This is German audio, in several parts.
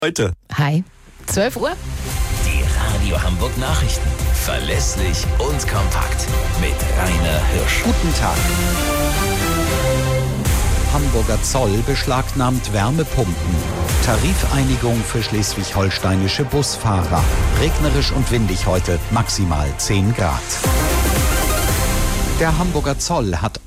Heute. Hi. 12 Uhr? Die Radio Hamburg Nachrichten. Verlässlich und kompakt. Mit Rainer Hirsch. Guten Tag. Hamburger Zoll beschlagnahmt Wärmepumpen. Tarifeinigung für schleswig-holsteinische Busfahrer. Regnerisch und windig heute, maximal 10 Grad. Der Hamburger Zoll hat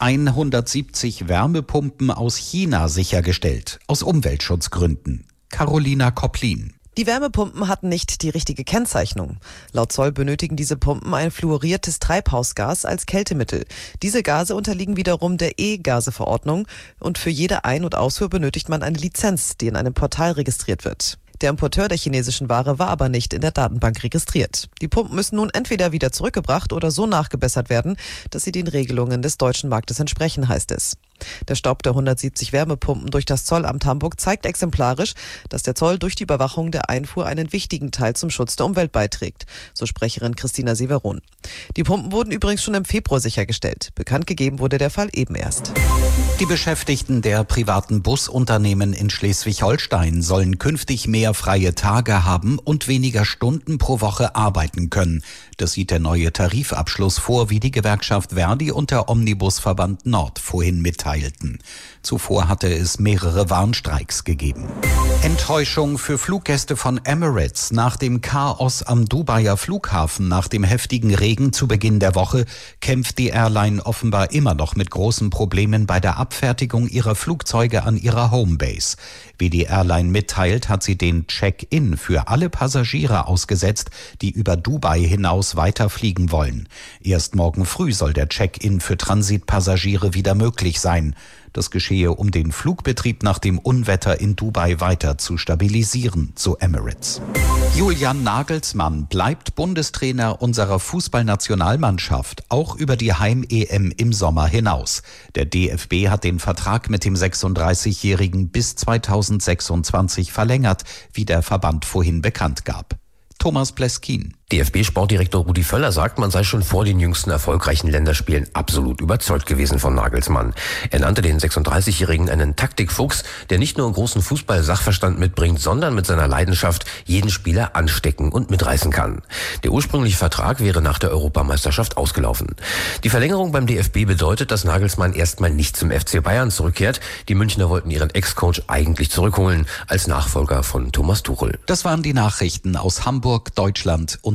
170 Wärmepumpen aus China sichergestellt, aus Umweltschutzgründen. Carolina Kopplin. Die Wärmepumpen hatten nicht die richtige Kennzeichnung. Laut Zoll benötigen diese Pumpen ein fluoriertes Treibhausgas als Kältemittel. Diese Gase unterliegen wiederum der E-Gase-Verordnung und für jede Ein- und Ausfuhr benötigt man eine Lizenz, die in einem Portal registriert wird. Der Importeur der chinesischen Ware war aber nicht in der Datenbank registriert. Die Pumpen müssen nun entweder wieder zurückgebracht oder so nachgebessert werden, dass sie den Regelungen des deutschen Marktes entsprechen, heißt es. Der Stopp der 170 Wärmepumpen durch das Zollamt Hamburg zeigt exemplarisch, dass der Zoll durch die Überwachung der Einfuhr einen wichtigen Teil zum Schutz der Umwelt beiträgt, so Sprecherin Christina Severon. Die Pumpen wurden übrigens schon im Februar sichergestellt. Bekannt gegeben wurde der Fall eben erst. Die Beschäftigten der privaten Busunternehmen in Schleswig-Holstein sollen künftig mehr freie Tage haben und weniger Stunden pro Woche arbeiten können. Das sieht der neue Tarifabschluss vor, wie die Gewerkschaft Verdi und der Omnibusverband Nord vorhin mitteilten. Zuvor hatte es mehrere Warnstreiks gegeben. Enttäuschung für Fluggäste von Emirates. Nach dem Chaos am Dubaier Flughafen nach dem heftigen Regen zu Beginn der Woche kämpft die Airline offenbar immer noch mit großen Problemen bei der Abfertigung ihrer Flugzeuge an ihrer Homebase. Wie die Airline mitteilt, hat sie den Check-in für alle Passagiere ausgesetzt, die über Dubai hinaus weiterfliegen wollen. Erst morgen früh soll der Check-in für Transitpassagiere wieder möglich sein. Das geschehe, um den Flugbetrieb nach dem Unwetter in Dubai weiter zu stabilisieren, so Emirates. Julian Nagelsmann bleibt Bundestrainer unserer Fußballnationalmannschaft, auch über die Heim-EM im Sommer hinaus. Der DFB hat den Vertrag mit dem 36-Jährigen bis 2026 verlängert, wie der Verband vorhin bekannt gab. Thomas Pleskin. DFB-Sportdirektor Rudi Völler sagt, man sei schon vor den jüngsten erfolgreichen Länderspielen absolut überzeugt gewesen von Nagelsmann. Er nannte den 36-Jährigen einen Taktikfuchs, der nicht nur einen großen Fußball-Sachverstand mitbringt, sondern mit seiner Leidenschaft jeden Spieler anstecken und mitreißen kann. Der ursprüngliche Vertrag wäre nach der Europameisterschaft ausgelaufen. Die Verlängerung beim DFB bedeutet, dass Nagelsmann erstmal nicht zum FC Bayern zurückkehrt. Die Münchner wollten ihren Ex-Coach eigentlich zurückholen als Nachfolger von Thomas Tuchel. Das waren die Nachrichten aus Hamburg, Deutschland und